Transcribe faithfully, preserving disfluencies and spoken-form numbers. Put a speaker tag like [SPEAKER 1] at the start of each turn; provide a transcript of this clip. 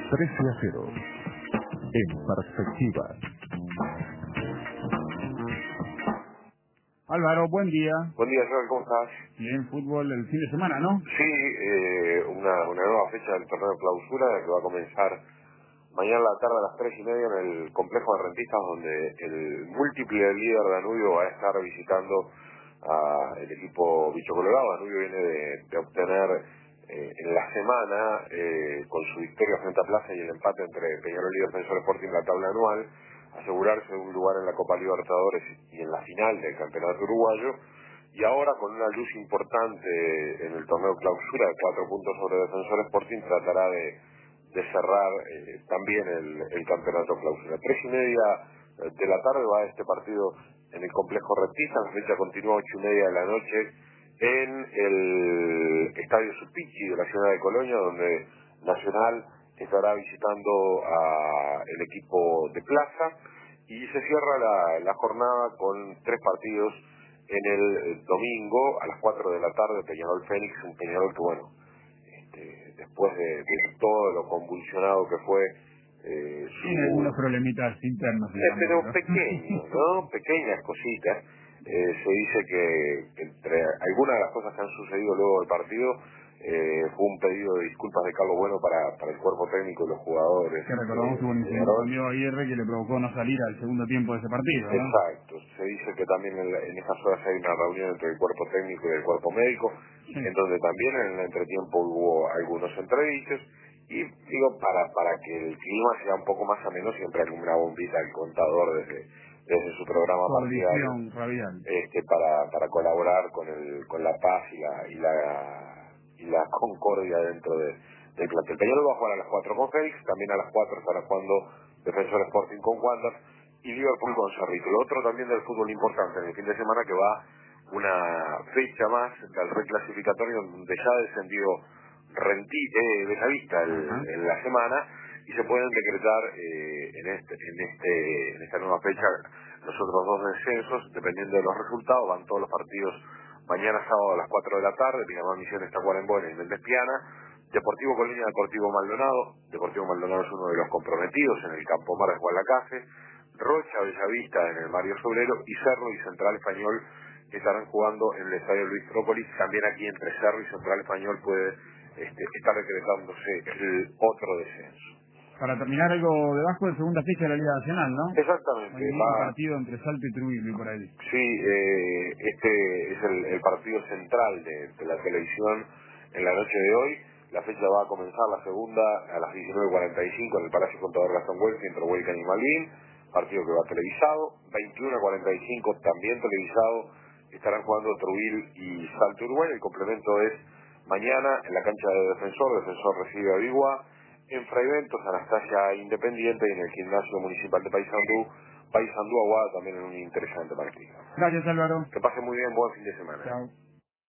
[SPEAKER 1] trece a cero. En perspectiva.
[SPEAKER 2] Álvaro, buen día.
[SPEAKER 3] Buen día, Joel, ¿cómo estás?
[SPEAKER 2] Bien, fútbol el fin de semana, ¿no?
[SPEAKER 3] Sí, eh, una, una nueva fecha del torneo de clausura que va a comenzar mañana a la tarde a las tres y media en el complejo de Rentistas, donde el múltiple líder Danubio va a estar visitando al equipo Bicho Colorado. Danubio viene de, de obtener eh, en la semana, eh, con su victoria frente a Plaza y el empate entre Peñarol y Defensor Sporting en la tabla anual, asegurarse un lugar en la Copa Libertadores y en la final del campeonato uruguayo. Y ahora, con una luz importante en el torneo clausura de cuatro puntos sobre Defensor Sporting, tratará de, de cerrar eh, también el, el campeonato clausura. Tres y media de la tarde va este partido en el complejo Rentistas. La fecha continúa a ocho y media de la noche en el Estadio Supichi de la ciudad de Colonia, donde Nacional estará visitando a el equipo de Plaza, y se cierra la, la jornada con tres partidos. En el domingo, a las cuatro de la tarde, Peñarol Fénix, un Peñarol que, bueno, este, después de, de todo lo convulsionado que fue eh, su...
[SPEAKER 2] Tiene algunos problemitas internos.
[SPEAKER 3] Eh, pero pequeños, ¿no? Pequeñas cositas. Eh, se dice que, que entre algunas de las cosas que han sucedido luego del partido, eh, fue un pedido de disculpas de Carlos Bueno para, para el cuerpo técnico y los jugadores.
[SPEAKER 2] Que recordamos que hubo un incidente a Aguirre que le provocó no salir al segundo tiempo de ese partido, ¿no?
[SPEAKER 3] Exacto. Se dice que también en, la, en esas horas hay una reunión entre el cuerpo técnico y el cuerpo médico, sí, en donde también en el entretiempo hubo algunos entredichos. Y digo, para para que el clima sea un poco más ameno, siempre hay una bombita al contador desde desde su programa partidario, este, para para colaborar con el con la paz y la y la y la concordia dentro de, del plantel. Peñarol va a jugar a las cuatro con Félix, también a las cuatro estará jugando Defensor Sporting con Wander y Liverpool con Cerrito. Lo otro también del fútbol importante en el fin de semana, que va una fecha más del reclasificatorio donde ya ha descendido Rentí, eh, Bellavista el, en la semana, y se pueden decretar eh, en este en este en esta nueva fecha los otros dos descensos dependiendo de los resultados. Van todos los partidos mañana sábado a las cuatro de la tarde. Pinamar Misiones, Tacuarembó y Méndez Piana. Deportivo Colonia, Deportivo Maldonado. Deportivo Maldonado es uno de los comprometidos en el Campo Mar de Guadalacase. Rocha, Bellavista en el Mario Sobrero, y Cerro y Central Español que estarán jugando en el Estadio Luis Trópolis. También aquí entre Cerro y Central Español puede este, estar decretándose el otro descenso.
[SPEAKER 2] Para terminar, algo debajo de segunda fecha de la Liga Nacional, ¿no?
[SPEAKER 3] Exactamente.
[SPEAKER 2] Hay un partido entre Salto y Trujillo y por ahí.
[SPEAKER 3] Sí, eh, este es el, el partido central de, de la televisión en la noche de hoy. La fecha va a comenzar la segunda a las diecinueve cuarenta y cinco en el Palacio Contador Gastón Huelca entre Huelcan y Malvin. Partido que va televisado. veintiuno cuarenta y cinco también televisado. Estarán jugando Trujillo y Salto Uruguay. El complemento es mañana en la cancha de Defensor. Defensor recibe a Biguá. En Fraiventos, Anastasia Independiente, y en el gimnasio municipal de Paysandú, Paysandú Aguada, también en un interesante partido.
[SPEAKER 2] Gracias, Álvaro.
[SPEAKER 3] Que pase muy bien, buen fin de semana.
[SPEAKER 2] Chao.